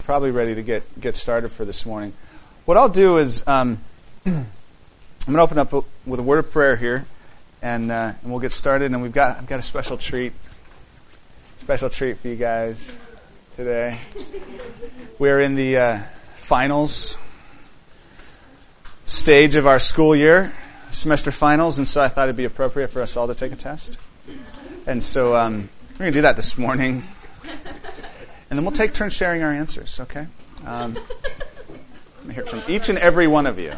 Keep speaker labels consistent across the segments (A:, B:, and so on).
A: probably ready to get started for this morning. What I'll do is I'm going to open up with a word of prayer here, and we'll get started. And I've got a special treat for you guys today. We're in the finals stage of our school year, semester finals, and so I thought it'd be appropriate for us all to take a test. And so we're going to do that this morning. And then we'll take turns sharing our answers, okay? Let me hear from each and every one of you.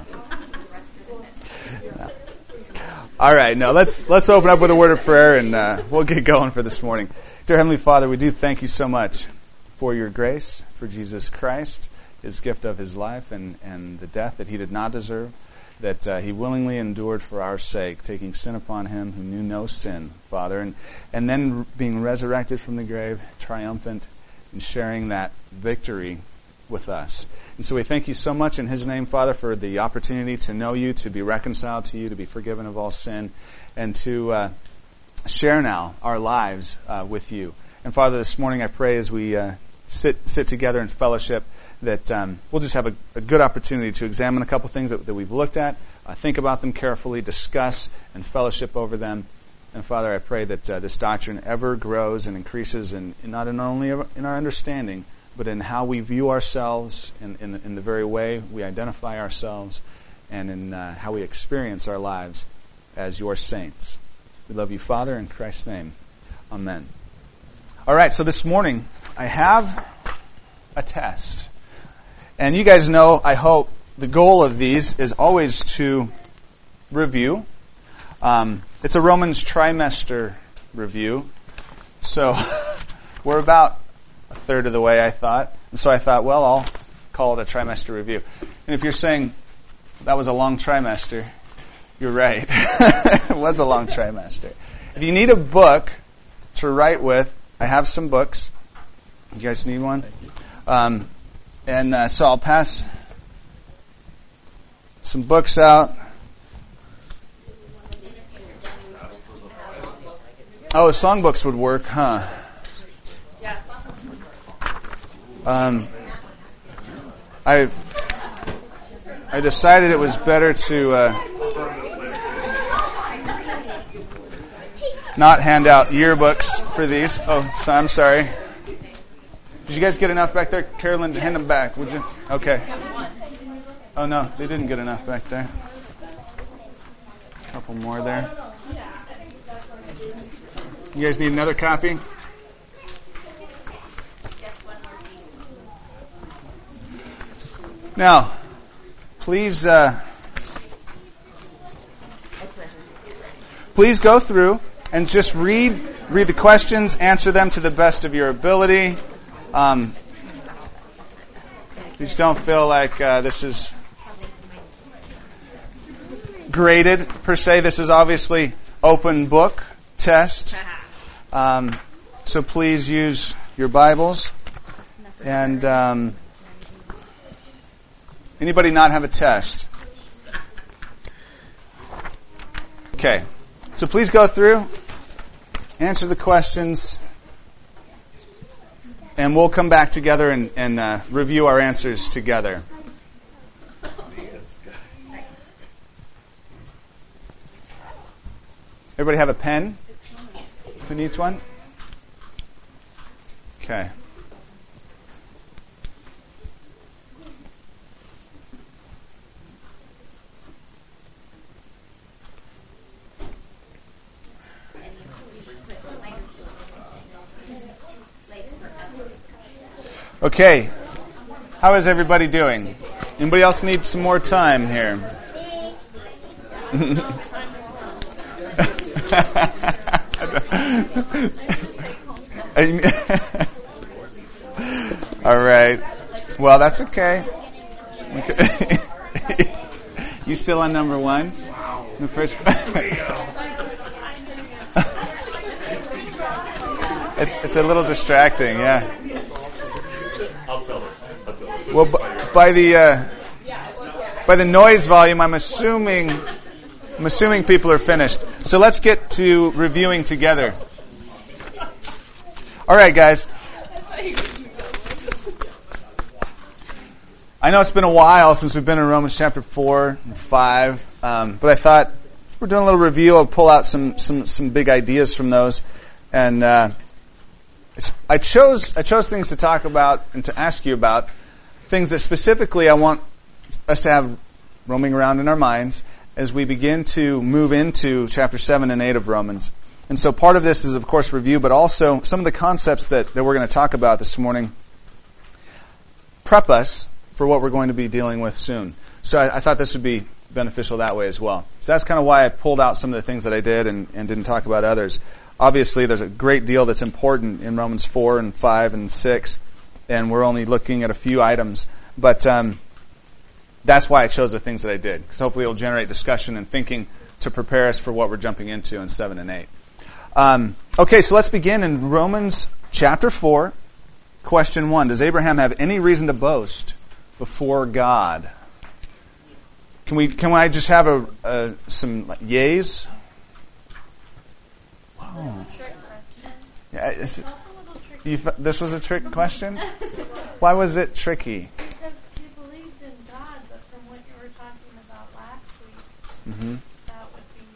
A: Yeah. All right, now let's open up with a word of prayer, and we'll get going for this morning. Dear Heavenly Father, we do thank you so much for your grace, for Jesus Christ, his gift of his life and the death that he did not deserve, that he willingly endured for our sake, taking sin upon him who knew no sin, Father, and then being resurrected from the grave, triumphant, and sharing that victory with us. And so we thank you so much in his name, Father, for the opportunity to know you, to be reconciled to you, to be forgiven of all sin, and to share now our lives with you. And Father, this morning I pray as we sit together in fellowship that we'll just have a good opportunity to examine a couple things that we've looked at, think about them carefully, discuss and fellowship over them. And Father, I pray that this doctrine ever grows and increases, not only in our understanding, but in how we view ourselves, in the very way we identify ourselves, and in how we experience our lives as your saints. We love you, Father, in Christ's name. Amen. All right, so this morning I have a test. And you guys know, I hope, the goal of these is always to review. It's a Romans trimester review. So we're about a third of the way, I thought. And so I thought, well, I'll call it a trimester review. And if you're saying that was a long trimester, you're right. It was a long trimester. If you need a book to write with, I have some books. You guys need one? So I'll pass some books out. Oh, songbooks would work, huh? I decided it was better to not hand out yearbooks for these. Oh, so I'm sorry. Did you guys get enough back there? Carolyn, hand them back, would you? Okay. Oh, no, they didn't get enough back there. A couple more there. You guys need another copy? Now, please go through and just read the questions, answer them to the best of your ability. Please don't feel like this is graded per se. This is obviously open book test. So please use your Bibles. And anybody not have a test? Okay. So please go through, answer the questions, and we'll come back together and review our answers together. Everybody have a pen? Who needs one? Okay. Okay. How is everybody doing? Anybody else need some more time here? All right. Well, that's okay. You still on number one? The first. It's a little distracting, yeah.
B: I'll tell her.
A: Well, by the noise volume, I'm assuming people are finished. So let's get to reviewing together. All right, guys. I know it's been a while since we've been in Romans chapter 4 and 5, but I thought we're doing a little review. I'll pull out some big ideas from those, and I chose things to talk about and to ask you about, things that specifically I want us to have roaming around in our minds as we begin to move into chapter 7 and 8 of Romans. And so part of this is, of course, review, but also some of the concepts that we're going to talk about this morning prep us for what we're going to be dealing with soon. So I thought this would be beneficial that way as well. So that's kind of why I pulled out some of the things that I did and didn't talk about others. Obviously, there's a great deal that's important in Romans 4 and 5 and 6, and we're only looking at a few items. But that's why I chose the things that I did, because hopefully it'll generate discussion and thinking to prepare us for what we're jumping into in 7 and 8. Okay, so let's begin in Romans chapter 4, question 1. Does Abraham have any reason to boast before God? Can I just have some yays? Wow. Yeah, this was a trick question? Why was it tricky?
C: Because you believed in God, but from what you were talking about last week, that would be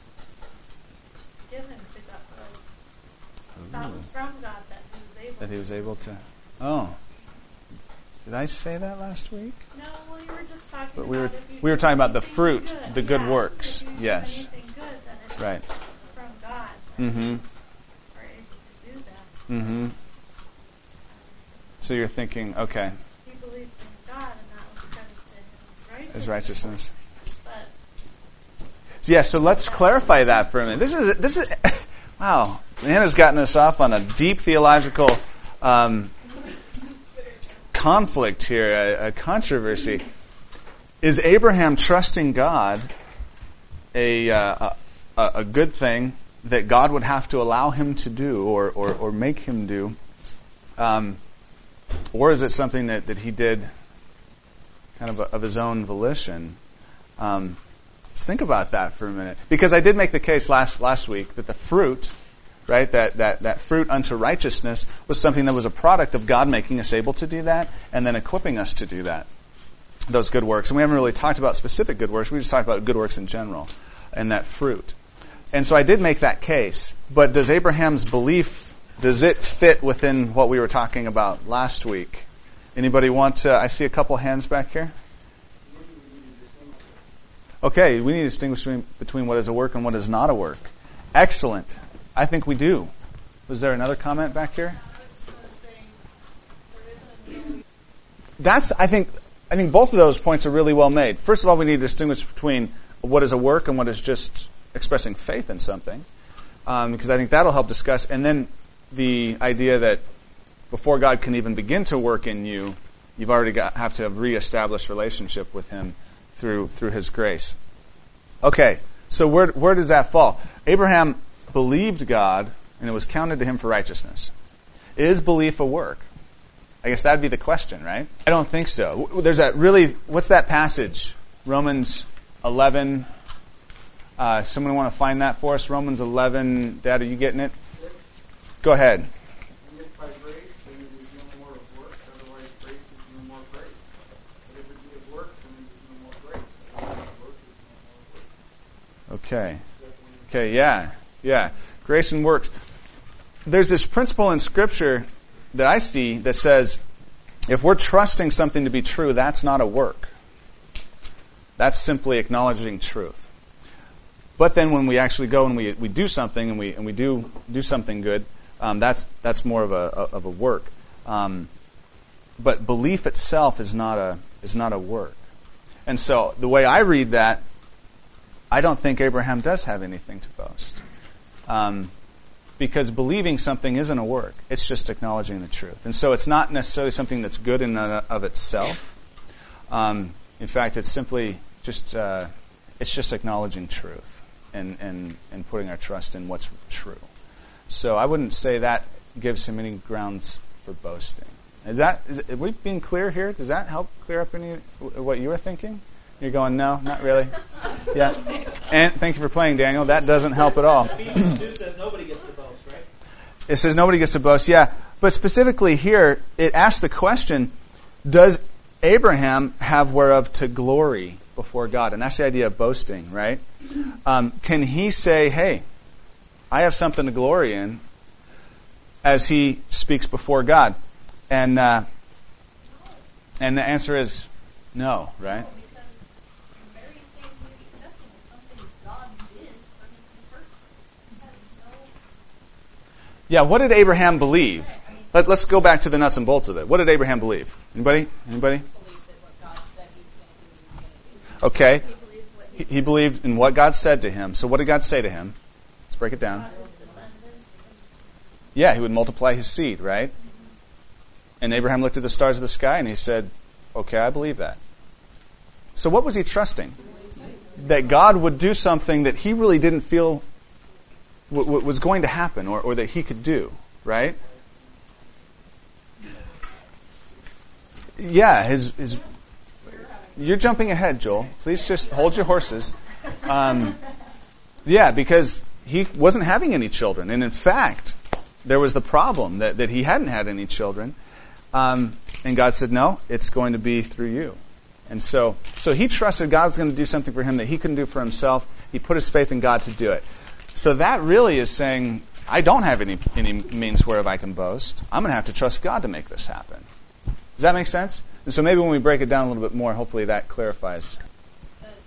C: given to God. That was from God that he was able
A: to. Oh. Did I say that last week?
C: No, well, you were just talking
A: but
C: about
A: we were talking about the fruit,
C: good.
A: the good works. Yes.
C: Anything good, then it's
A: right.
C: from God.
A: Mm-hmm.
C: We're able to do that.
A: Mm-hmm. So you're thinking, okay.
C: He believed in God, and that was credited to him
A: as righteousness.
C: But
A: so let's clarify that for a minute. This is wow. Hannah's gotten us off on a deep theological conflict here, a controversy. Is Abraham trusting God a good thing that God would have to allow him to do or make him do? Or is it something that he did kind of his own volition? Let's think about that for a minute. Because I did make the case last week that the fruit, right, that fruit unto righteousness was something that was a product of God making us able to do that and then equipping us to do that, those good works. And we haven't really talked about specific good works. We just talked about good works in general and that fruit. And so I did make that case. But does Abraham's belief, does it fit within what we were talking about last week? Anybody want to? I see a couple hands back here. Okay, we need to distinguish between what is a work and what is not a work. Excellent. I think we do. Was there another comment back here? I think both of those points are really well made. First of all, we need to distinguish between what is a work and what is just expressing faith in something, because I think that'll help discuss. And then the idea that before God can even begin to work in you, you've already have to have reestablished relationship with Him through His grace. Okay, so where does that fall? Abraham believed God, and it was counted to him for righteousness. Is belief a work? I guess that'd be the question, right? I don't think so. There's what's that passage? Romans 11. Someone want to find that for us? Romans 11. Dad, are you getting it? Go ahead.
D: And if by grace, then it is no more of works, otherwise grace is no more grace. But if it be of works, then it is no more grace. Otherwise work is no more works.
A: Okay, yeah. Grace and works. There's this principle in Scripture that I see that says, if we're trusting something to be true, that's not a work. That's simply acknowledging truth. But then when we actually go and we do something and we do something good, that's more of a work. But belief itself is not a work. And so the way I read that, I don't think Abraham does have anything to boast. Because believing something isn't a work. It's just acknowledging the truth. And so it's not necessarily something that's good in and of itself. In fact, it's simply just acknowledging truth and putting our trust in what's true. So I wouldn't say that gives him any grounds for boasting. Are we being clear here? Does that help clear up any what you were thinking? You're going, no, not really. Yeah. And thank you for playing, Daniel. That doesn't help at all.
E: Ephesians 2 says nobody gets to boast, right?
A: It says nobody gets to boast, yeah. But specifically here, it asks the question, does Abraham have whereof to glory before God? And that's the idea of boasting, right? Can he say, hey, I have something to glory in, as he speaks before God? And the answer is no, right?
C: Because the very thing he's accepting is something God did for the person. He has no...
A: Yeah, what did Abraham believe? Let's go back to the nuts and bolts of it. What did Abraham believe? Anybody?
F: Believed that what God said he was going to do,
A: Okay.
C: He believed what he
A: He believed in what God said to him. So what did God say to him? Let's break it down.
C: was descendant.
A: Yeah, he would multiply his seed, right? And Abraham looked at the stars of the sky and he said, okay, I believe that. So what was he trusting? That God would do something that he really didn't feel was going to happen or that he could do, right? Yeah, his. You're jumping ahead, Joel. Please just hold your horses. Yeah, because he wasn't having any children. And in fact, there was the problem that he hadn't had any children. And God said, no, it's going to be through you. And so he trusted God was going to do something for him that he couldn't do for himself. He put his faith in God to do it. So that really is saying, I don't have any means whereof I can boast. I'm going to have to trust God to make this happen. Does that make sense? And so maybe when we break it down a little bit more, hopefully that clarifies.
F: says he has,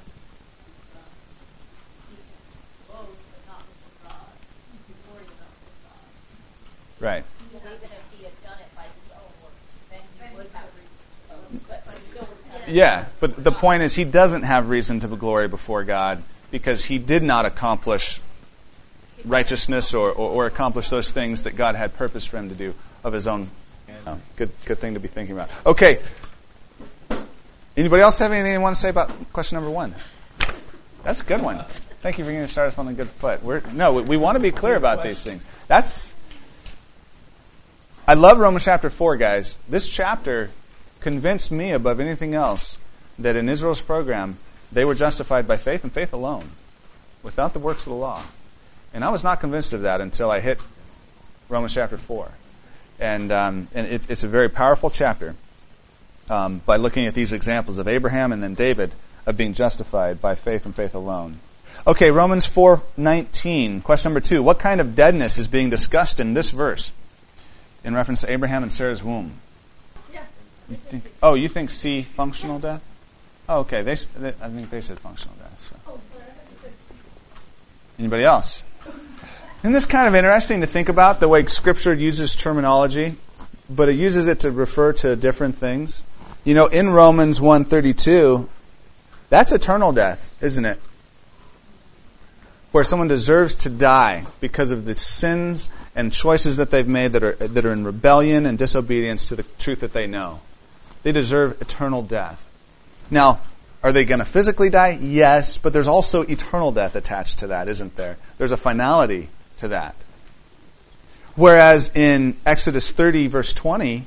F: he can boast, but not with God. He can glory about with God.
A: Right.
F: Even if he had done it by his own works, then he would have reason to boast, but he still wouldn't have.
A: Yeah, but the point is he doesn't have reason to glory before God because he did not accomplish righteousness or accomplish those things that God had purpose for him to do of his own. Good thing to be thinking about. Okay. Anybody else have anything you want to say about question number 1? That's a good one. Thank you for getting started on a good foot. We want to be clear about these things. I love Romans chapter 4, guys. This chapter convinced me above anything else that in Israel's program, they were justified by faith and faith alone, without the works of the law. And I was not convinced of that until I hit Romans chapter 4. And it's a very powerful chapter by looking at these examples of Abraham and then David of being justified by faith and faith alone. Okay, Romans 4:19. Question number 2. What kind of deadness is being discussed in this verse in reference to Abraham and Sarah's womb?
C: Yeah.
A: You think C, functional death? Oh, okay. I think they said functional death. So. Anybody else? Isn't this kind of interesting to think about, the way Scripture uses terminology, but it uses it to refer to different things? You know, in Romans 1:32, that's eternal death, isn't it? Where someone deserves to die because of the sins and choices that they've made that are in rebellion and disobedience to the truth that they know. They deserve eternal death. Now, are they going to physically die? Yes, but there's also eternal death attached to that, isn't there? There's a finality to that. Whereas in Exodus 30, verse 20,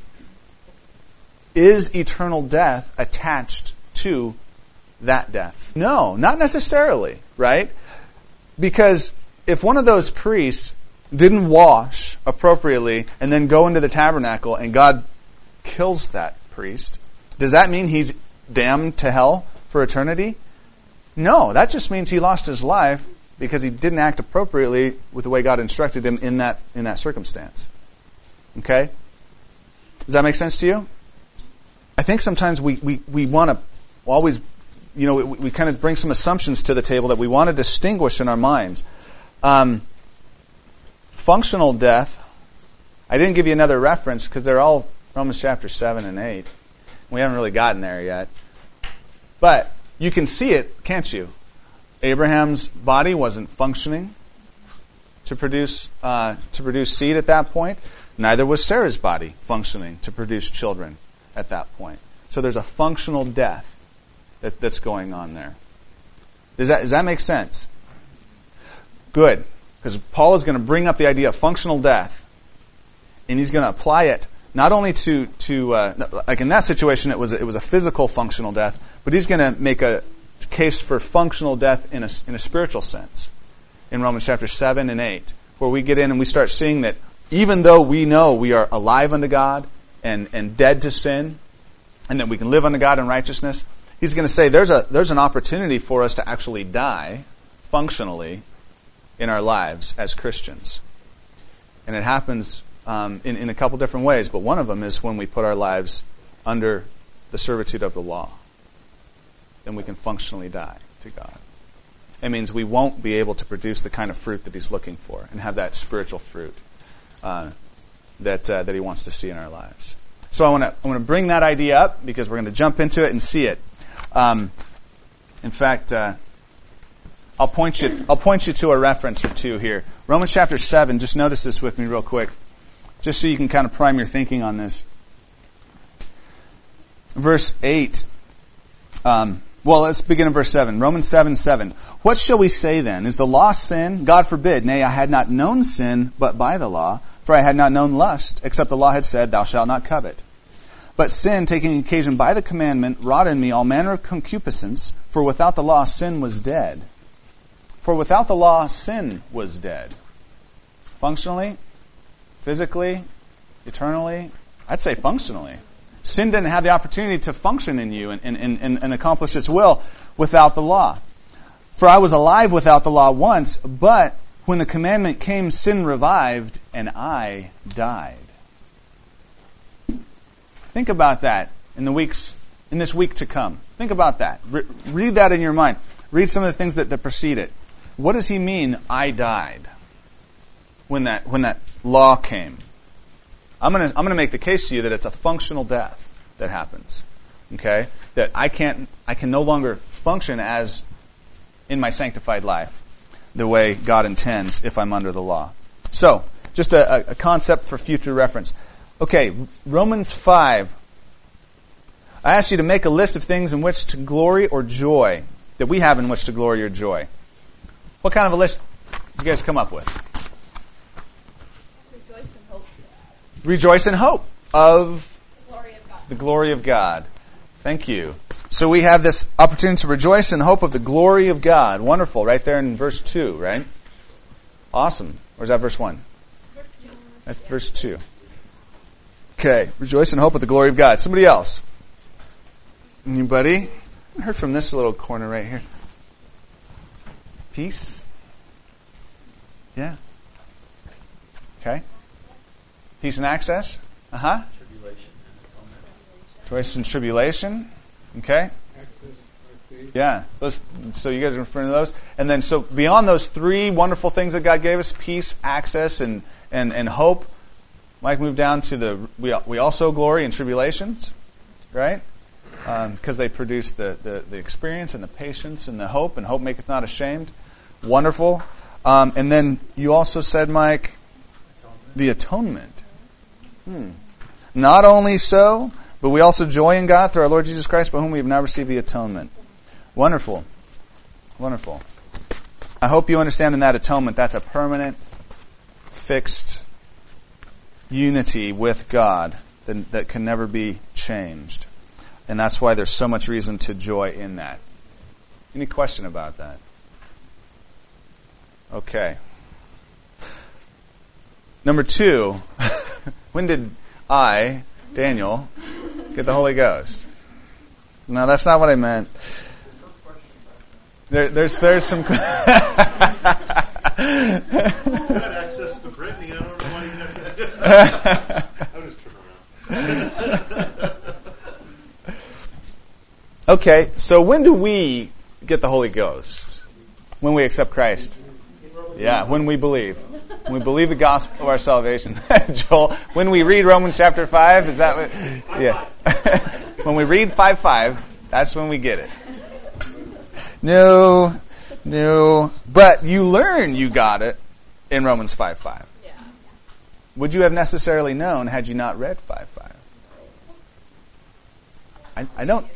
A: is eternal death attached to that death? No, not necessarily, right? Because if one of those priests didn't wash appropriately and then go into the tabernacle and God kills that priest, does that mean he's damned to hell for eternity? No, that just means he lost his life because he didn't act appropriately with the way God instructed him in that circumstance. Okay? Does that make sense to you? I think sometimes we want to always, we kind of bring some assumptions to the table that we want to distinguish in our minds. Functional death, I didn't give you another reference because they're all Romans chapter 7 and 8. We haven't really gotten there yet. But you can see it, can't you? Abraham's body wasn't functioning to produce seed at that point. Neither was Sarah's body functioning to produce children at that point. So there's a functional death that's going on there. Does that make sense? Good. Because Paul is going to bring up the idea of functional death, and he's going to apply it not only to like in that situation it was a physical functional death, but he's going to make a case for functional death in a spiritual sense in Romans chapter 7 and 8, where we get in and we start seeing that even though we know we are alive unto God and dead to sin, and that we can live unto God in righteousness, he's going to say there's an opportunity for us to actually die functionally in our lives as Christians. And it happens in a couple different ways, but one of them is when we put our lives under the servitude of the law. Then we can functionally die to God. It means we won't be able to produce the kind of fruit that he's looking for and have that spiritual fruit that he wants to see in our lives. So I want to bring that idea up because we're going to jump into it and see it. In fact, I'll point you to a reference or two here. Romans chapter 7. Just notice this with me real quick, just so you can kind of prime your thinking on this. Verse 8. Well, let's begin in verse 7. Romans 7:7. What shall we say then? Is the law sin? God forbid. Nay, I had not known sin but by the law, for I had not known lust, except the law had said, Thou shalt not covet. But sin, taking occasion by the commandment, wrought in me all manner of concupiscence, for without the law sin was dead. For without the law sin was dead. Functionally, physically, eternally, I'd say functionally. Sin didn't have the opportunity to function in you and accomplish its will without the law. For I was alive without the law once, but when the commandment came, sin revived, and I died. Think about that in this week to come. Think about that. Read that in your mind. Read some of the things that precede it. What does he mean, I died, when that law came? I'm gonna make the case to you that it's a functional death that happens. Okay? That I can no longer function as in my sanctified life the way God intends if I'm under the law. So, just a concept for future reference. Okay, Romans 5. I ask you to make a list of things in which to glory or joy, that we have in which to glory or joy. What kind of a list do you guys come up with? Rejoice in hope of the glory of God. Thank you. So we have this opportunity to rejoice in hope of the glory of God. Wonderful. Right there in verse 2, right? Awesome. Or is that verse 1? That's verse 2. Okay. Rejoice in hope of the glory of God. Somebody else? Anybody? I heard from this little corner right here. Peace? Yeah. Okay. Peace and access? Uh-huh.
E: Tribulation and atonement.
A: Joy in tribulation. Okay. Yeah. So you guys are referring to those? And then so beyond those three wonderful things that God gave us, peace, access, and hope, Mike moved down to we also glory in tribulations, right? Because they produce the experience and the patience and the hope, and hope maketh not ashamed. Wonderful. And then you also said, Mike, the atonement. Not only so, but we also joy in God through our Lord Jesus Christ, by whom we have now received the atonement. Wonderful. Wonderful. I hope you understand in that atonement, that's a permanent, fixed unity with God that can never be changed. And that's why there's so much reason to joy in that. Any question about that? Okay. Number 2, when did I, Daniel, get the Holy Ghost? No, that's not what I meant. There's some...
B: You had access to Brittany. I don't know why you had that. I'll just turn around.
A: Okay, so when do we get the Holy Ghost? When we accept Christ? Yeah, when we believe. When we believe the gospel of our salvation. Joel, when we read Romans chapter 5, is that what? Yeah. When we read 5:5, that's when we get it. No. But you learn you got it in Romans 5:5.
F: Yeah.
A: Would you have necessarily known had you not read 5:5? I don't.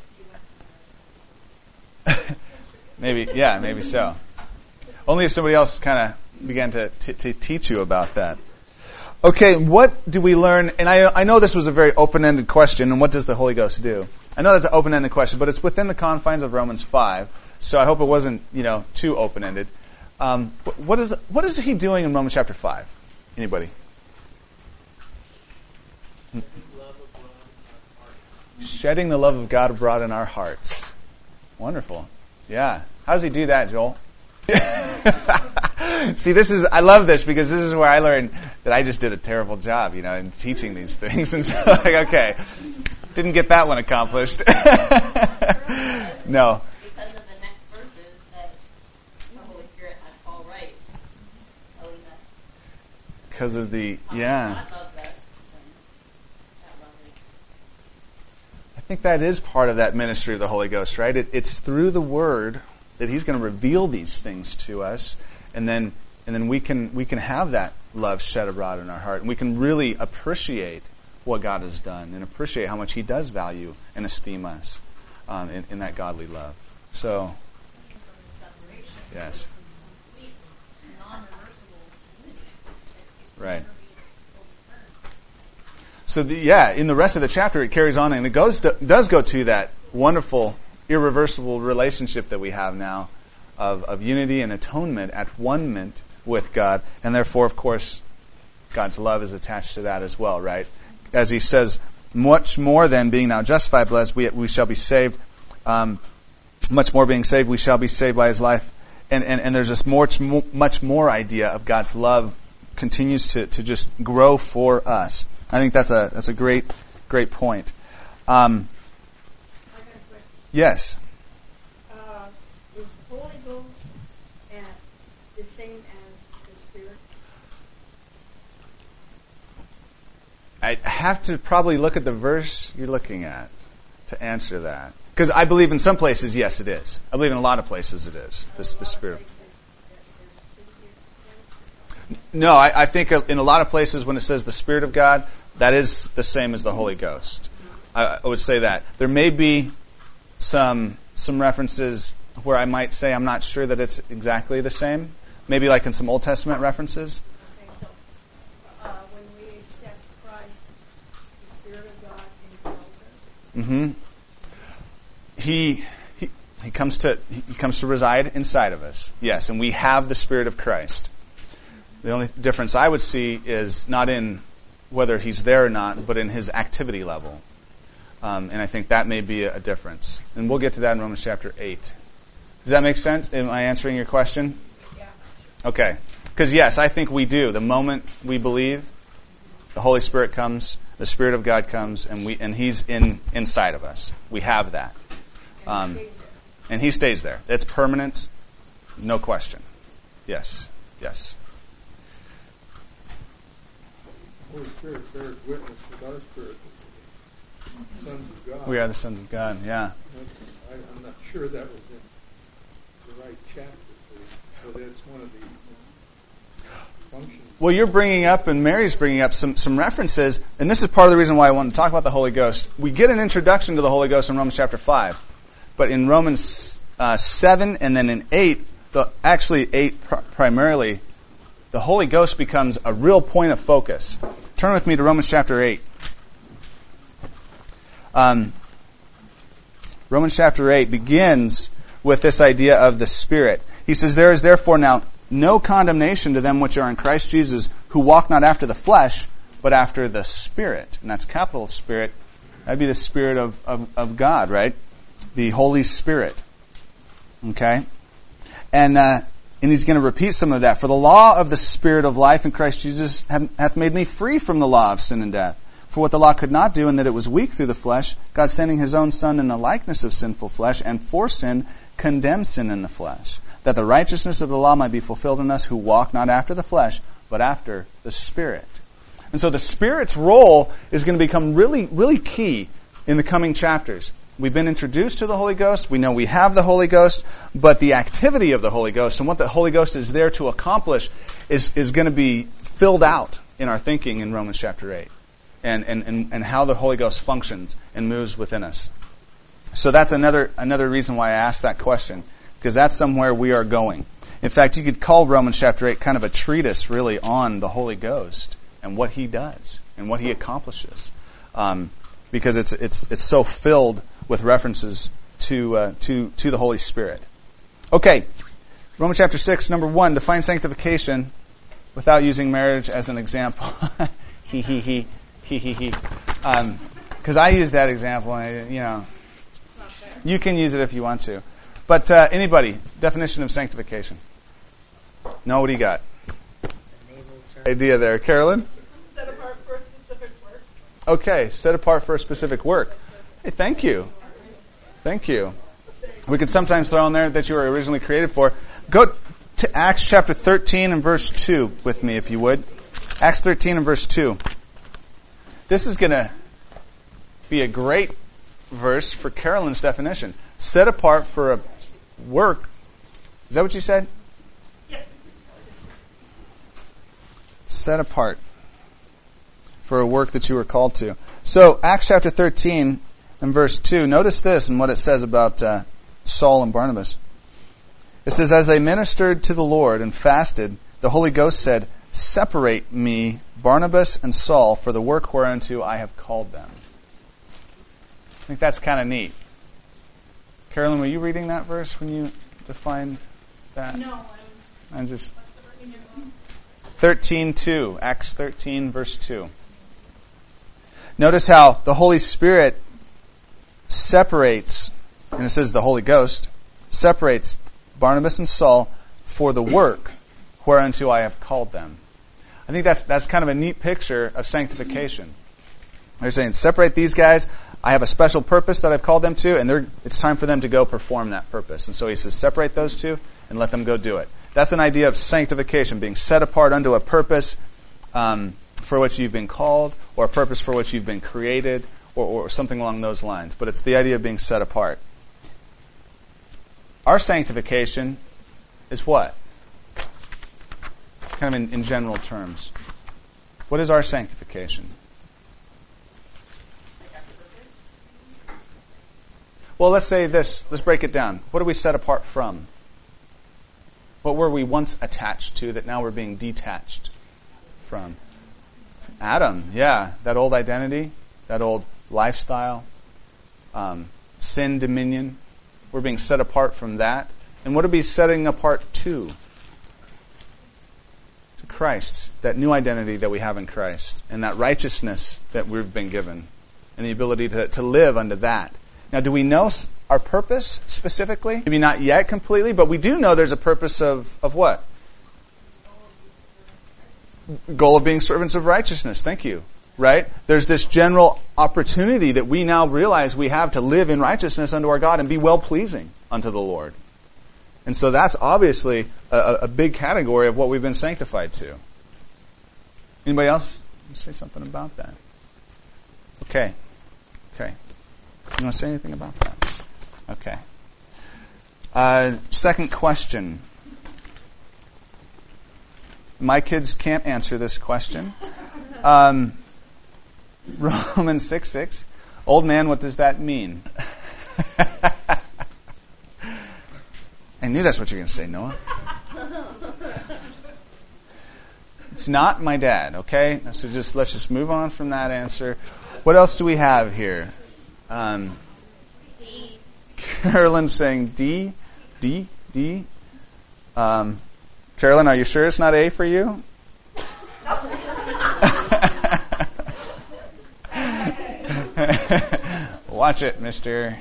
A: Maybe so. Only if somebody else kind of began to teach you about that. Okay, what do we learn? And I know this was a very open-ended question, and what does the Holy Ghost do? I know that's an open-ended question, but it's within the confines of Romans 5, so I hope it wasn't, too open-ended. What is he doing in Romans chapter 5? Anybody? Shedding the love of God abroad in our hearts. Wonderful. Yeah. How does he do that, Joel? See, I love this because this is where I learned that I just did a terrible job, in teaching these things. And so, okay, didn't get that one accomplished. No.
F: Because of the next verses that the Holy Spirit had Paul write, telling us.
A: Because of the,
F: God loves us.
A: I think that is part of that ministry of the Holy Ghost, right? It's through the Word that He's going to reveal these things to us, and then we can have that love shed abroad in our heart, and we can really appreciate what God has done and appreciate how much He does value and esteem us in that godly love. So, yes, right. So in the rest of the chapter it carries on and it does go to that wonderful, irreversible relationship that we have now of unity and atonement at one-ment with God, and therefore, of course, God's love is attached to that as well, right? As he says, much more than being now justified by us, we shall be saved. Much more being saved, we shall be saved by His life. And there's this much more idea of God's love continues to just grow for us. I think that's a great point. Yes.
G: Is the Holy Ghost the same as the Spirit?
A: I have to probably look at the verse you're looking at to answer that. Because I believe in some places, yes, it is. I believe in a lot of places it is, the Spirit. No, I think in a lot of places when it says the Spirit of God, that is the same as the Holy Ghost. I would say that. There may be some references where I might say I'm not sure that it's exactly the same. Maybe like in some Old Testament references.
G: Okay, so when we accept Christ, the Spirit of God indwells us.
A: He comes to reside inside of us. Yes, and we have the Spirit of Christ. The only difference I would see is not in whether He's there or not, but in His activity level. And I think that may be a difference. And we'll get to that in Romans chapter 8. Does that make sense? Am I answering your question?
G: Yeah.
A: Okay. Because yes, I think we do. The moment we believe, the Holy Spirit comes, the Spirit of God comes, and He's inside of us. We have that. And He stays there. It's permanent, no question. Yes.
H: Holy Spirit bears witness with our spirit, sons of God.
A: We are the sons of God, yeah.
H: I'm not sure that was in the right chapter, but that's one of the functions.
A: Well, you're bringing up, and Mary's bringing up some references, and this is part of the reason why I wanted to talk about the Holy Ghost. We get an introduction to the Holy Ghost in Romans chapter 5, but in Romans 7 and then in 8, actually 8 primarily, the Holy Ghost becomes a real point of focus. Turn with me to Romans chapter 8. Romans chapter 8 begins with this idea of the Spirit. He says, "There is therefore now no condemnation to them which are in Christ Jesus, who walk not after the flesh, but after the Spirit." And that's capital Spirit. That'd be the Spirit of God, right? The Holy Spirit. Okay? And he's going to repeat some of that. "For the law of the Spirit of life in Christ Jesus hath made me free from the law of sin and death. For what the law could not do, in that it was weak through the flesh, God sending His own Son in the likeness of sinful flesh, and for sin, condemned sin in the flesh, that the righteousness of the law might be fulfilled in us who walk not after the flesh, but after the Spirit." And so the Spirit's role is going to become really, really key in the coming chapters. We've been introduced to the Holy Ghost. We know we have the Holy Ghost, but the activity of the Holy Ghost and what the Holy Ghost is there to accomplish is going to be filled out in our thinking in Romans chapter 8. And how the Holy Ghost functions and moves within us. So that's another reason why I asked that question, because that's somewhere we are going. In fact, you could call Romans chapter 8 kind of a treatise really on the Holy Ghost and what He does and what He accomplishes, because it's so filled with references to the Holy Spirit. Okay, Romans chapter 6, number 1, define sanctification without using marriage as an example. Because I use that example, and you can use it if you want to. But anybody, definition of sanctification? No, what do you got? Idea there. Carolyn?
G: Set apart for a specific work.
A: Okay, set apart for a specific work. Hey, thank you. Thank you. We could sometimes throw in there that you were originally created for. Go to Acts chapter 13 and verse 2 with me, if you would. Acts 13 and verse 2. This is going to be a great verse for Carolyn's definition. Set apart for a work. Is that what you said?
G: Yes.
A: Set apart for a work that you were called to. So, Acts chapter 13 and verse 2. Notice this and what it says about Saul and Barnabas. It says, as they ministered to the Lord and fasted, the Holy Ghost said, separate me, Barnabas and Saul, for the work whereunto I have called them. I think that's kind of neat. Carolyn, were you reading that verse when you defined that?
G: No,
A: I'm just...
G: in your phone.
A: 13:2, Acts 13, verse 2. Notice how the Holy Spirit separates, and it says the Holy Ghost, separates Barnabas and Saul for the work whereunto I have called them. I think that's kind of a neat picture of sanctification. They're saying, separate these guys. I have a special purpose that I've called them to, and it's time for them to go perform that purpose. And so he says, separate those two and let them go do it. That's an idea of sanctification, being set apart unto a purpose for which you've been called, or a purpose for which you've been created, or something along those lines. But it's the idea of being set apart. Our sanctification is what? Kind of in general terms. What is our sanctification? Well, let's say this. Let's break it down. What are we set apart from? What were we once attached to that now we're being detached from? Adam, yeah. That old identity, that old lifestyle, sin dominion. We're being set apart from that. And what are we setting apart to? To Christ, that new identity that we have in Christ, and that righteousness that we've been given, and the ability to live under that. Now, do we know our purpose specifically? Maybe not yet completely, but we do know there's a purpose of what? Goal of being servants of righteousness. Thank you. Right? There's this general opportunity that we now realize we have to live in righteousness unto our God and be well-pleasing unto the Lord. And so that's obviously a big category of what we've been sanctified to. Anybody else say something about that? Okay. You want to say anything about that? Okay. Second question. My kids can't answer this question. Romans 6:6. Old man, what does that mean? I knew that's what you were going to say, Noah. It's not my dad, okay? So let's just move on from that answer. What else do we have here?
F: D.
A: Carolyn's saying D. Carolyn, are you sure it's not A for you? Watch it, mister.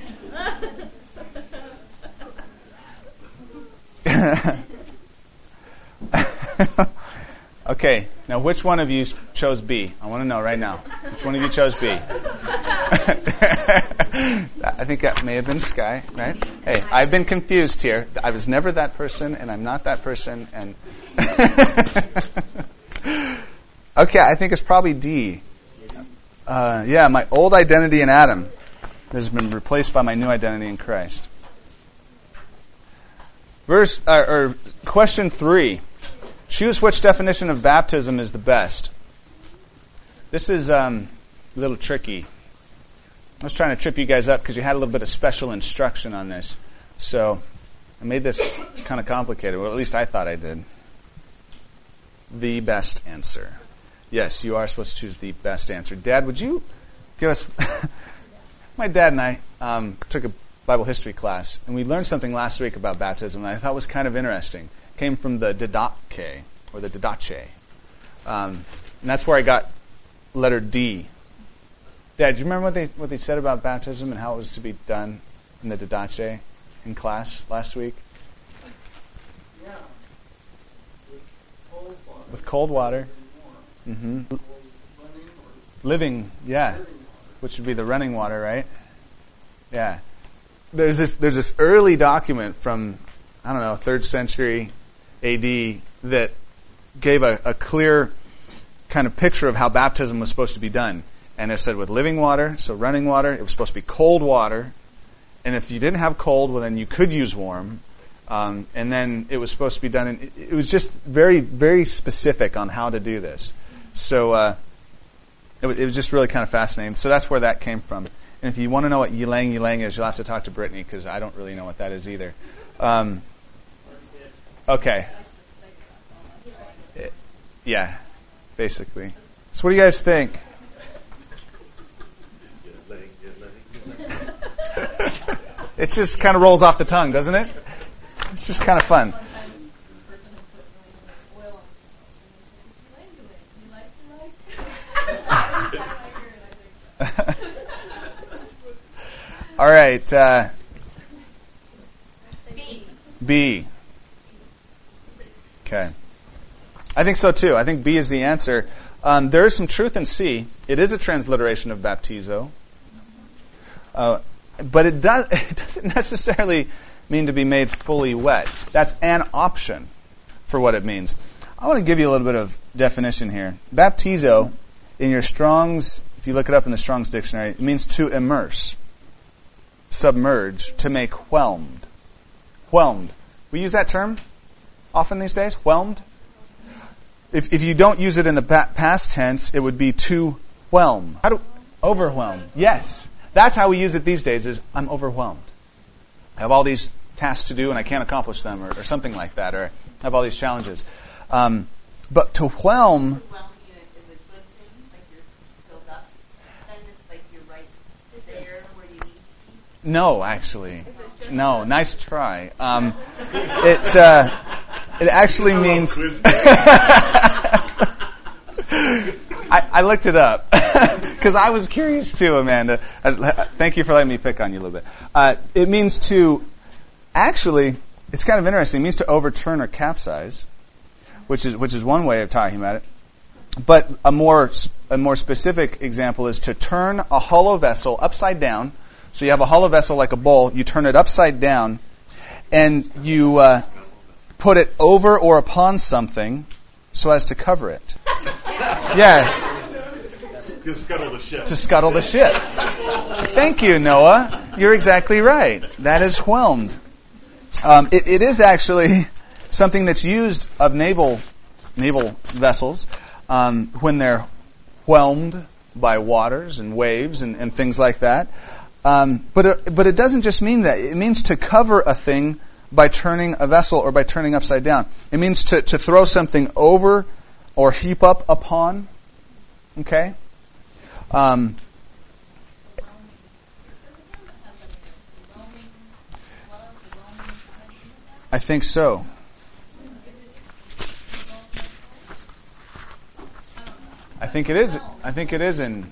A: Okay, now which one of you chose B? I want to know right now. Which one of you chose B? I think that may have been Sky, right? Hey, I've been confused here. I was never that person, and I'm not that person. And okay, I think it's probably D. Yeah, my old identity in Adam has been replaced by my new identity in Christ. Question 3. Choose which definition of baptism is the best. This is a little tricky. I was trying to trip you guys up because you had a little bit of special instruction on this. So I made this kind of complicated. Well, at least I thought I did. The best answer. Yes, you are supposed to choose the best answer. Dad, would you give us... My dad and I took a Bible history class, and we learned something last week about baptism that I thought was kind of interesting. It came from the Didache, or the Didache. And that's where I got letter D. Dad, do you remember what they said about baptism and how it was to be done in the Didache in class last week?
D: Yeah. With cold water.
A: With cold water. Mm-hmm. Living, yeah. Which would be the running water, right? Yeah. There's this early document from, 3rd century AD that gave a clear kind of picture of how baptism was supposed to be done. And it said with living water, so running water, it was supposed to be cold water. And if you didn't have cold, well, then you could use warm. And then it was supposed to be done, and it was just very, very specific on how to do this. So it was just really kind of fascinating. So that's where that came from. And if you want to know what yilang is, you'll have to talk to Brittany, because I don't really know what that is either. Okay. Yeah, basically. So what do you guys think? It just kind of rolls off the tongue, doesn't it? It's just kind of fun. All right. B. Okay. I think so too. I think B is the answer. There is some truth in C. It is a transliteration of baptizo. But it doesn't necessarily mean to be made fully wet. That's an option for what it means. I want to give you a little bit of definition here. Baptizo, in your Strong's, if you look it up in the Strong's dictionary, it means to immerse, submerge, to make whelmed. Whelmed. We use that term often these days, whelmed. If you don't use it in the past tense, it would be to whelm. Overwhelm. Yes. That's how we use it these days, is I'm overwhelmed. I have all these tasks to do and I can't accomplish them, or something like that, or I have all these challenges. But to whelm... No, actually. No, nice try. It actually means... I looked it up because I was curious too, Amanda. Thank you for letting me pick on you a little bit. It means to... Actually, it's kind of interesting. It means to overturn or capsize, which is one way of talking about it. But a more specific example is to turn a hollow vessel upside down. So you have a hollow vessel like a bowl. You turn it upside down, and you put it over or upon something so as to cover it. Yeah.
B: To scuttle the ship.
A: To scuttle the ship. Thank you, Noah. You're exactly right. That is whelmed. It is actually something that's used of naval vessels when they're whelmed by waters and waves and things like that. But it doesn't just mean that. It means to cover a thing by turning a vessel or by turning upside down. It means to throw something over or heap up upon. Okay? I think so. I think it is. I think it is in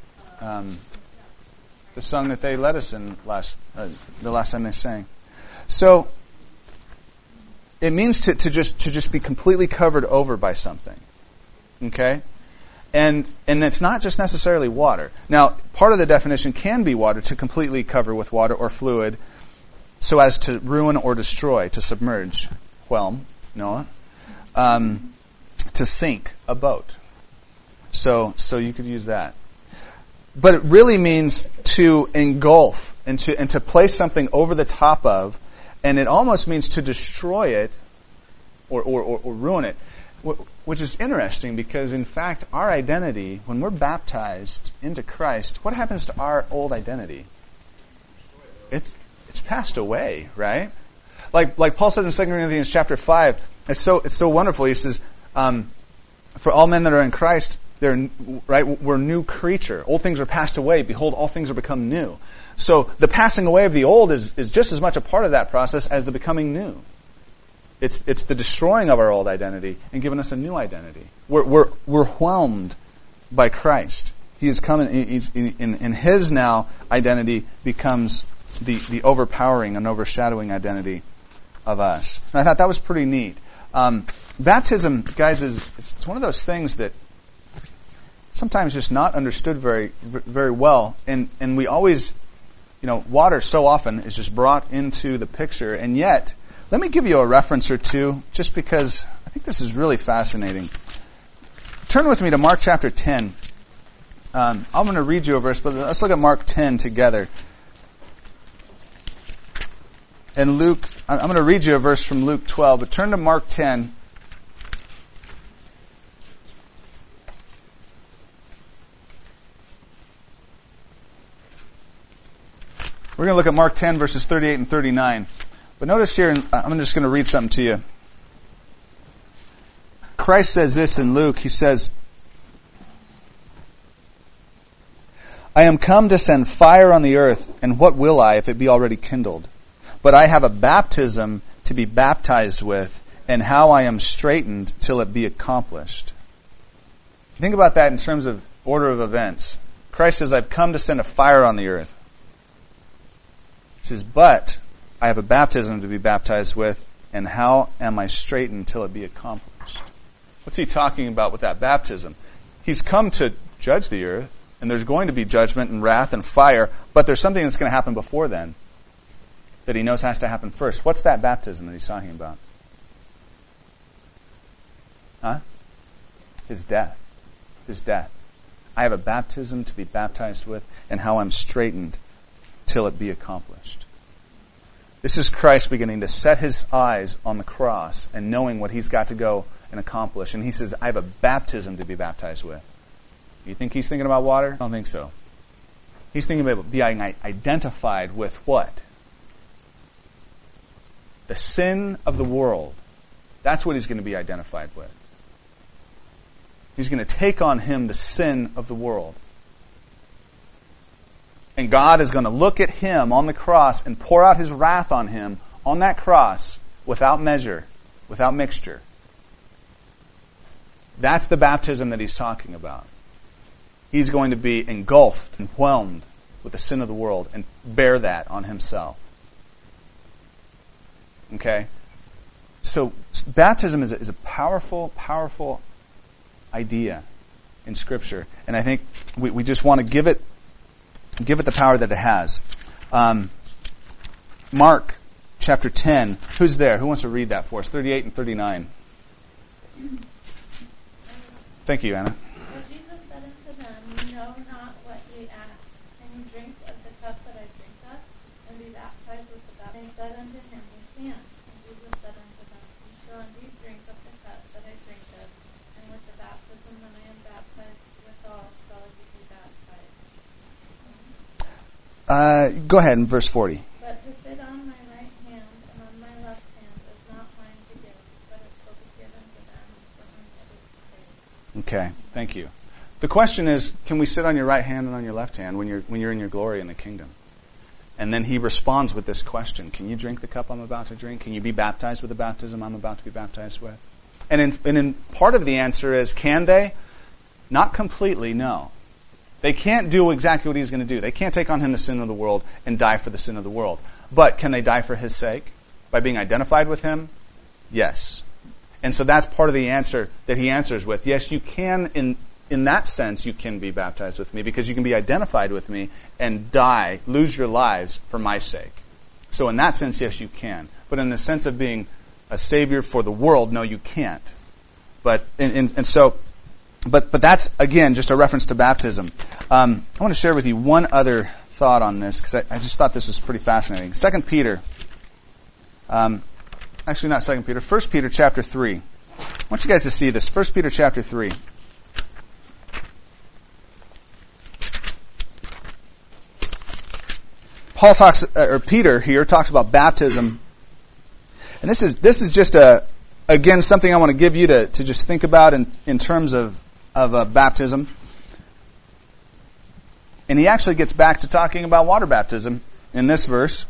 A: the song that they led us in the last time they sang. So it means to just be completely covered over by something. Okay? And it's not just necessarily water. Now, part of the definition can be water, to completely cover with water or fluid so as to ruin or destroy, to submerge, whelm, Noah, to sink a boat. So you could use that. But it really means to engulf and to place something over the top of, and it almost means to destroy it or ruin it, which is interesting because, in fact, our identity, when we're baptized into Christ, what happens to our old identity? It's passed away, right? Like Paul says in 2 Corinthians chapter 5, it's so wonderful. He says, for all men that are in Christ, we're a new creature. Old things are passed away. Behold, all things are become new. So the passing away of the old is just as much a part of that process as the becoming new. It's the destroying of our old identity and giving us a new identity. We're whelmed by Christ. He has come, and he's in his now identity becomes the overpowering and overshadowing identity of us. And I thought that was pretty neat. Baptism, guys, it's one of those things that sometimes just not understood very, very well. And we always, water so often is just brought into the picture. And yet, let me give you a reference or two, just because I think this is really fascinating. Turn with me to Mark chapter 10. I'm going to read you a verse, but let's look at Mark 10 together. And Luke, I'm going to read you a verse from Luke 12, but turn to Mark 10. We're going to look at Mark 10, verses 38 and 39. But notice here, I'm just going to read something to you. Christ says this in Luke. He says, I am come to send fire on the earth, and what will I if it be already kindled? But I have a baptism to be baptized with, and how I am straitened till it be accomplished. Think about that in terms of order of events. Christ says, I've come to send a fire on the earth. He says, but I have a baptism to be baptized with, and how am I straitened till it be accomplished? What's he talking about with that baptism? He's come to judge the earth, and there's going to be judgment and wrath and fire, but there's something that's going to happen before then that he knows has to happen first. What's that baptism that he's talking about? His death. His death. I have a baptism to be baptized with, and how I'm straitened till it be accomplished. This is Christ beginning to set his eyes on the cross and knowing what he's got to go and accomplish. And he says, I have a baptism to be baptized with. You think he's thinking about water? I don't think so. He's thinking about being identified with what? The sin of the world. That's what he's going to be identified with. He's going to take on him the sin of the world. And God is going to look at him on the cross and pour out his wrath on him on that cross without measure, without mixture. That's the baptism that he's talking about. He's going to be engulfed and whelmed with the sin of the world and bear that on himself. Okay? So baptism is a powerful, powerful idea in Scripture. And I think we just want to give it the power that it has. Mark chapter 10. Who's there? Who wants to read that for us? 38 and 39. Thank you, Anna.
C: But Jesus said unto them, You know not what ye ask. Can you drink of the cup that I drink of, and be baptized with the baptism? They said unto him, We can. And Jesus said unto them, You shall indeed drink of the cup that I drink of, and with the baptism that I am baptized withal shall ye be baptized.
A: Go ahead in verse 40.
C: But to sit on my right hand and on my left hand is not mine to give, but it shall be given to them for whom it is prayed.
A: Okay, thank you. The question is, can we sit on your right hand and on your left hand when you're in your glory in the kingdom? And then he responds with this question: can you drink the cup I'm about to drink? Can you be baptized with the baptism I'm about to be baptized with? And in part of the answer is, can they? Not completely, no. They can't do exactly what he's going to do. They can't take on him the sin of the world and die for the sin of the world. But can they die for his sake? By being identified with him? Yes. And so that's part of the answer that he answers with. Yes, you can, in that sense, you can be baptized with me because you can be identified with me and die, lose your lives for my sake. So in that sense, yes, you can. But in the sense of being a savior for the world, no, you can't. But that's, again, just a reference to baptism. I want to share with you one other thought on this because I just thought this was pretty fascinating. 2 Peter, actually not 2 Peter, 1 Peter chapter 3. I want you guys to see this. 1 Peter chapter 3. Peter here talks about baptism. And this is just again something I want to give you to just think about in terms of baptism. And he actually gets back to talking about water baptism in this verse.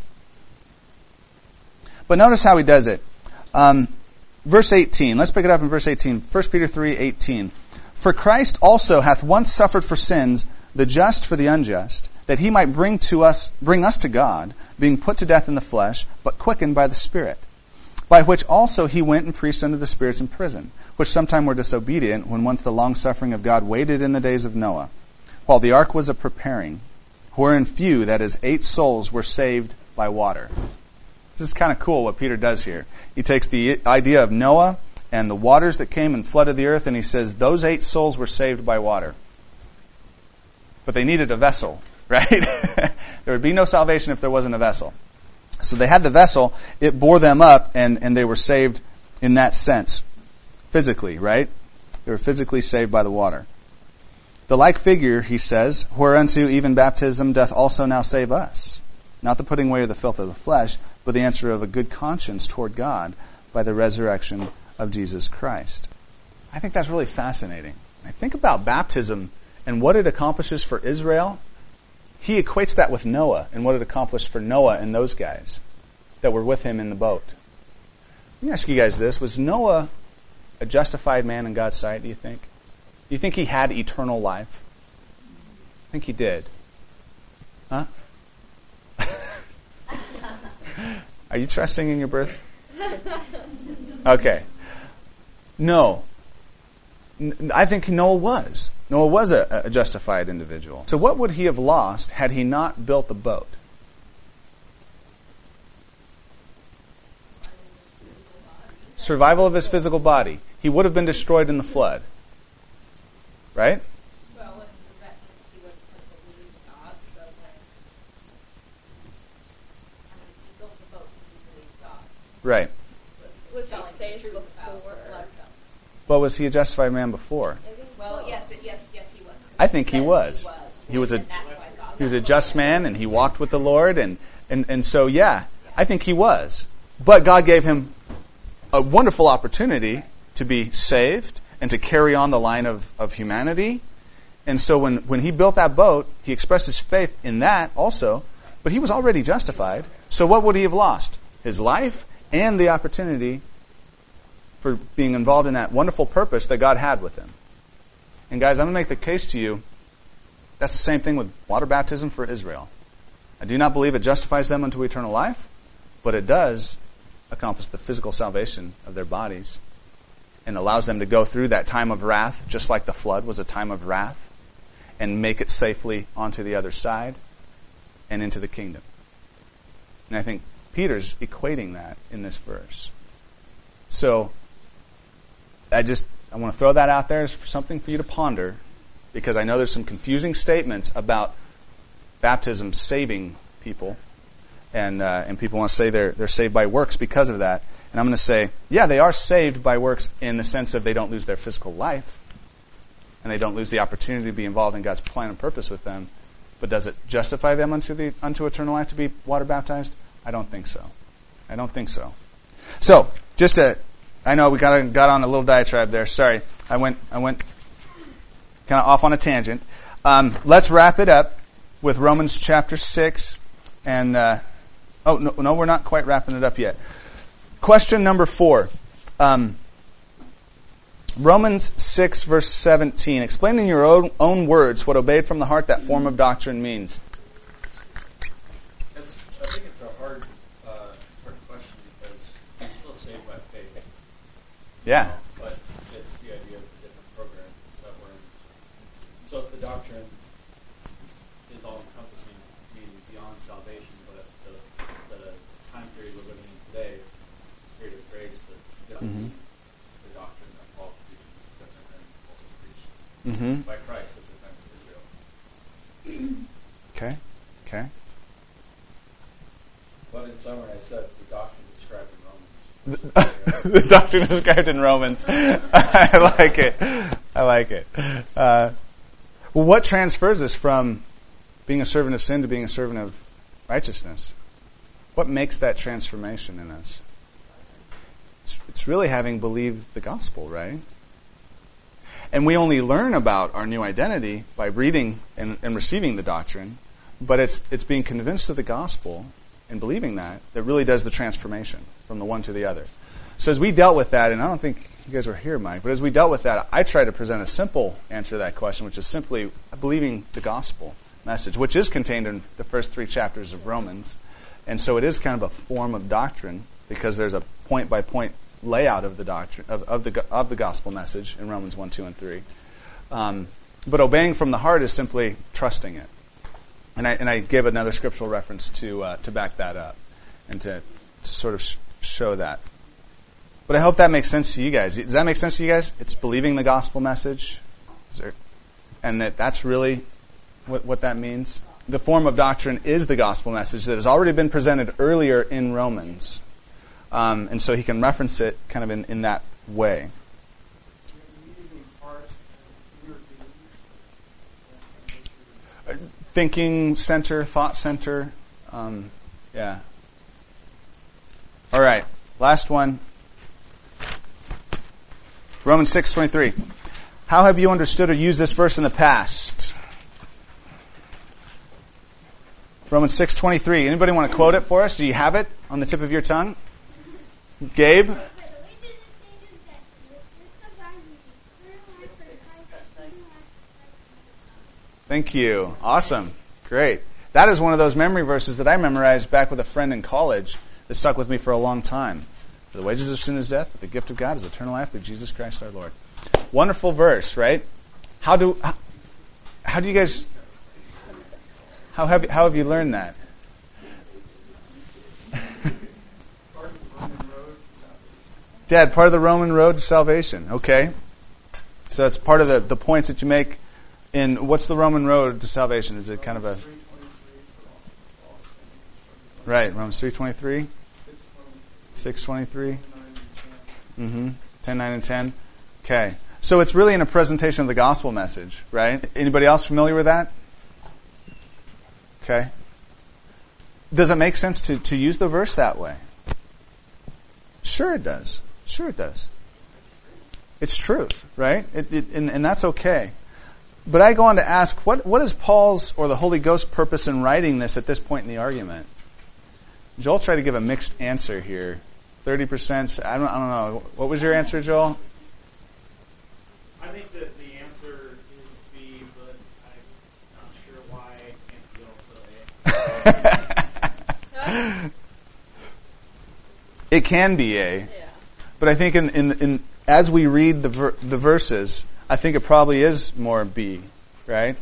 A: But notice how he does it. Verse 18. Let's pick it up in verse 18. 1 Peter 3:18. For Christ also hath once suffered for sins, the just for the unjust, that he might bring us to God, being put to death in the flesh, but quickened by the Spirit. By which also he went and preached unto the spirits in prison, which sometime were disobedient, when once the long-suffering of God waited in the days of Noah, while the ark was a-preparing, wherein few, that is 8 souls, were saved by water. This is kind of cool what Peter does here. He takes the idea of Noah and the waters that came and flooded the earth, and he says those 8 souls were saved by water. But they needed a vessel, right? There would be no salvation if there wasn't a vessel. So they had the vessel, it bore them up, and they were saved in that sense. Physically, right? They were physically saved by the water. The like figure, he says, whereunto even baptism doth also now save us. Not the putting away of the filth of the flesh, but the answer of a good conscience toward God by the resurrection of Jesus Christ. I think that's really fascinating. I think about baptism and what it accomplishes for Israel. He equates that with Noah and what it accomplished for Noah and those guys that were with him in the boat. Let me ask you guys this. Was Noah a justified man in God's sight, do you think? Do you think he had eternal life? I think he did. Huh? Are you trusting in your birth? Okay. No. I think Noah was. Noah was a justified individual. So what would he have lost had he not built the boat? Survival of his physical body. He would have been destroyed in the flood. Right?
F: Well, does that mean he wasn't going to believe God? So when he built the boat, he believed God.
A: Right.
G: Was he
F: Telling the
G: saved
F: truth about
G: before?
F: the flood though.
A: But was he a justified man before?
F: Well, yes, he was.
A: I think he
F: Says
A: was. He was
F: and that's why God
A: he was a just man, and he walked with the Lord, and so yeah, I think he was. But God gave him a wonderful opportunity to be saved and to carry on the line of humanity. And so when he built that boat, he expressed his faith in that also, but he was already justified. So what would he have lost? His life and the opportunity for being involved in that wonderful purpose that God had with him. And guys, I'm going to make the case to you, that's the same thing with water baptism for Israel. I do not believe it justifies them unto eternal life, but it does accomplish the physical salvation of their bodies and allows them to go through that time of wrath, just like the flood was a time of wrath, and make it safely onto the other side and into the kingdom. And I think Peter's equating that in this verse. So I want to throw that out there as something for you to ponder, because I know there's some confusing statements about baptism saving people, and people want to say they're saved by works because of that. And I'm going to say, yeah, they are saved by works in the sense of they don't lose their physical life, and they don't lose the opportunity to be involved in God's plan and purpose with them. But does it justify them unto eternal life to be water baptized? I don't think so. I don't think so. So, I know we got on a little diatribe there. Sorry, I went kind of off on a tangent. Let's wrap it up with Romans chapter 6. And no, we're not quite wrapping it up yet. Question number 4. Romans 6, verse 17. Explain in your own words what obeyed from the heart that form of doctrine means.
E: I think it's a hard question because you're still saved by faith.
A: Yeah.
E: But it's the idea of a different program that we're in. So if the doctrine is all-encompassing, meaning beyond salvation, but the time period we're living in today, period of grace that's different, the doctrine that Paul preached is different than also preached by Christ at the time of Israel.
A: Okay.
E: But in summary, I said the doctrine described in Romans.
A: The doctrine described in Romans. I like it. Well, what transfers us from being a servant of sin to being a servant of righteousness? What makes that transformation in us? It's really having believed the gospel, right? And we only learn about our new identity by reading and receiving the doctrine, but it's being convinced of the gospel and believing that really does the transformation from the one to the other. So as we dealt with that, and I don't think you guys were here, Mike, but as we dealt with that, I tried to present a simple answer to that question, which is simply believing the gospel message, which is contained in the first 3 chapters of Romans. And so it is kind of a form of doctrine because there's a point-by-point layout of the doctrine of the gospel message in Romans 1, 2, and 3. But obeying from the heart is simply trusting it. And I gave another scriptural reference to back that up and to sort of show that. But I hope that makes sense to you guys. Does that make sense to you guys? It's believing the gospel message, and that's really what that means. The form of doctrine is the gospel message that has already been presented earlier in Romans. And so he can reference it kind of in that way. Thinking center, thought center. Yeah. All right. Last one. Romans 6:23. How have you understood or used this verse in the past? Romans 6:23. Anybody want to quote it for us? Do you have it on the tip of your tongue? Gabe? Thank you. Awesome. Great. That is one of those memory verses that I memorized back with a friend in college that stuck with me for a long time. For the wages of sin is death, but the gift of God is eternal life through Jesus Christ our Lord. Wonderful verse, right? How do you guys, how have you learned that? Dad, part of the Roman road to salvation. Okay. So it's part of the points that you make in, what's the Roman road to salvation? Is it kind of a... Right, Romans 3:23, 6:23, 10, 9, and 10. Okay. So it's really in a presentation of the gospel message, right? Anybody else familiar with that? Okay. Does it make sense to use the verse that way? Sure it does. Sure it does. It's truth, right? And that's okay. But I go on to ask, what is Paul's or the Holy Ghost's purpose in writing this at this point in the argument? Joel tried to give a mixed answer here. 30%, I don't know. What was your answer, Joel?
E: I think that the answer is B, but I'm not sure why it can't be also A.
A: It can be A.
F: Yeah.
A: But I think in as we read the verses, I think it probably is more B, right?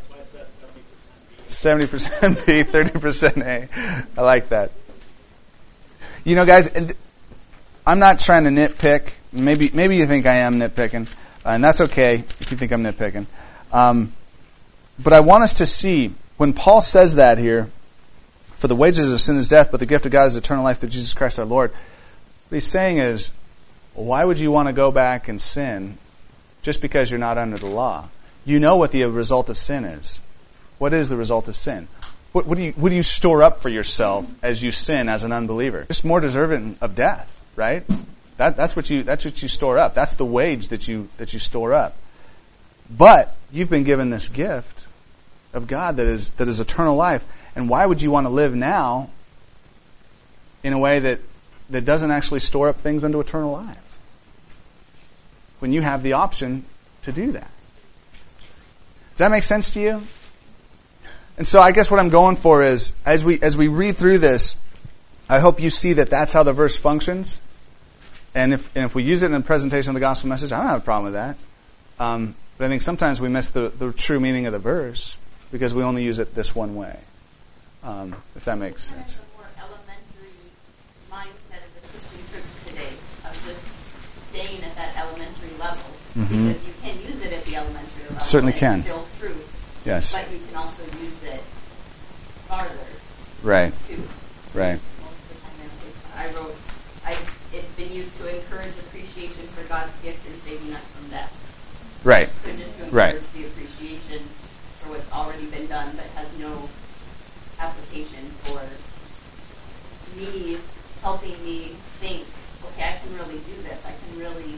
A: 70% B, 30% A. I like that. You know, guys, I'm not trying to nitpick. Maybe you think I am nitpicking, and that's okay if you think I'm nitpicking. But I want us to see, when Paul says that here, for the wages of sin is death, but the gift of God is eternal life through Jesus Christ our Lord, what he's saying is, why would you want to go back and sin just because you're not under the law? You know what the result of sin is. What is the result of sin? What do you store up for yourself as you sin as an unbeliever? Just more deserving of death, right? That's what you store up. That's the wage that you store up. But you've been given this gift of God that is eternal life. And why would you want to live now in a way that doesn't actually store up things unto eternal life, when you have the option to do that? Does that make sense to you? And so I guess what I'm going for is, as we read through this, I hope you see that that's how the verse functions. And if we use it in the presentation of the gospel message, I don't have a problem with that. But I think sometimes we miss the true meaning of the verse because we only use it this one way. If that makes sense.
F: Kind of a more elementary mindset of the Christian church today, of just staying at that elementary level.
A: Mm-hmm.
F: Because you can use it at the elementary level.
A: Certainly
F: and
A: can.
F: It's still true.
A: Yes.
F: But you can also use it farther.
A: Right.
F: Too.
A: Right.
F: Most of the time it's been used to encourage appreciation for God's gift in saving us from death.
A: Right.
F: So just to encourage
A: Right.
F: the appreciation for what's already been done, but has no application for me, helping me think, okay, I can really do this. I can really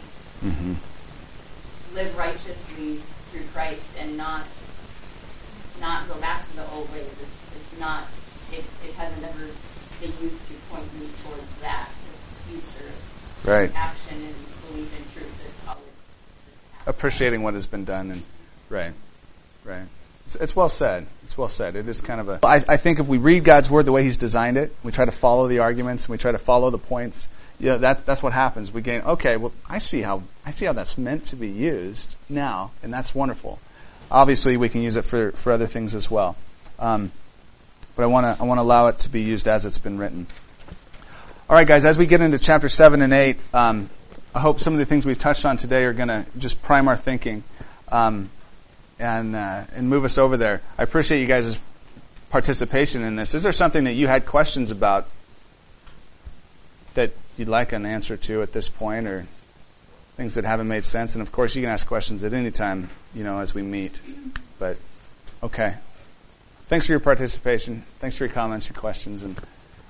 F: live righteously through Christ and not go back to the old ways. It's not. It hasn't ever been used to point me towards that future
A: Right.
F: action and belief in truth is how it
A: Appreciating what has been done. And right. It's well said. It's well said. It is kind of a... I think if we read God's Word the way He's designed it, we try to follow the arguments, and we try to follow the points, that's what happens. We gain, okay, well, I see how that's meant to be used now, and that's wonderful. Obviously, we can use it for other things as well. But I want to allow it to be used as it's been written. All right, guys, as we get into chapter 7 and 8, I hope some of the things we've touched on today are going to just prime our thinking and move us over there. I appreciate you guys' participation in this. Is there something that you had questions about that you'd like an answer to at this point, or things that haven't made sense? And of course, you can ask questions at any time, as we meet. But okay, thanks for your participation. Thanks for your comments, your questions, and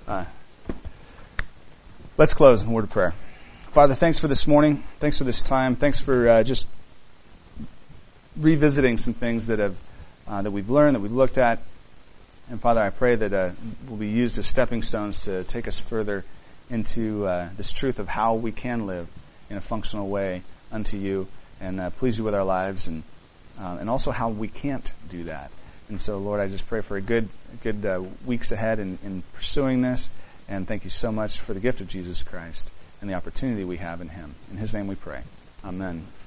A: let's close in a word of prayer. Father, thanks for this morning. Thanks for this time. Thanks for just revisiting some things that we've learned, that we've looked at. And Father, I pray that will be used as stepping stones to take us further into this truth of how we can live in a functional way unto you and please you with our lives, and also how we can't do that. And so, Lord, I just pray for a good weeks ahead in pursuing this, and thank you so much for the gift of Jesus Christ and the opportunity we have in Him. In His name we pray. Amen.